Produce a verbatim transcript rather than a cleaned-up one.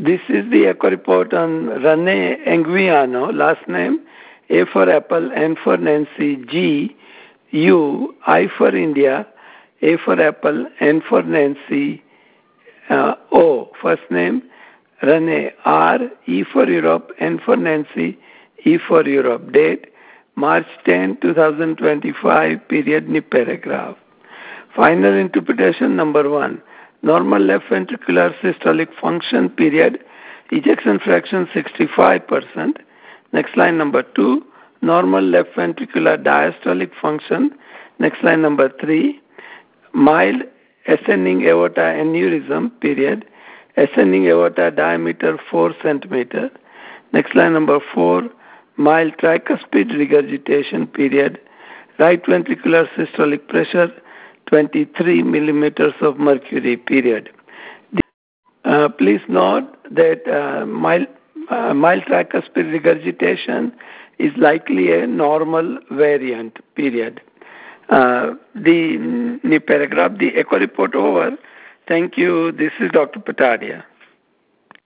This is the echo report on Rene Anguiano, last name A for Apple, N for Nancy, G, U, I for India, A for Apple, N for Nancy, uh, O, first name Rene, R, E for Europe, N for Nancy, E for Europe. Date March tenth, twenty twenty-five, period, new paragraph. Final interpretation number one. Normal left ventricular systolic function, period, ejection fraction sixty-five percent. Next line number two. Normal left ventricular diastolic function. Next line number three. Mild ascending aorta aneurysm, period, ascending aorta diameter four centimeters. Next line number four. Mild tricuspid regurgitation, period, right ventricular systolic pressure twenty-three millimeters of mercury, period. Uh, please note that uh, mild, uh, mild tricuspid regurgitation is likely a normal variant, period. Uh, the, the paragraph, the echo report over. Thank you. This is Doctor Patadia.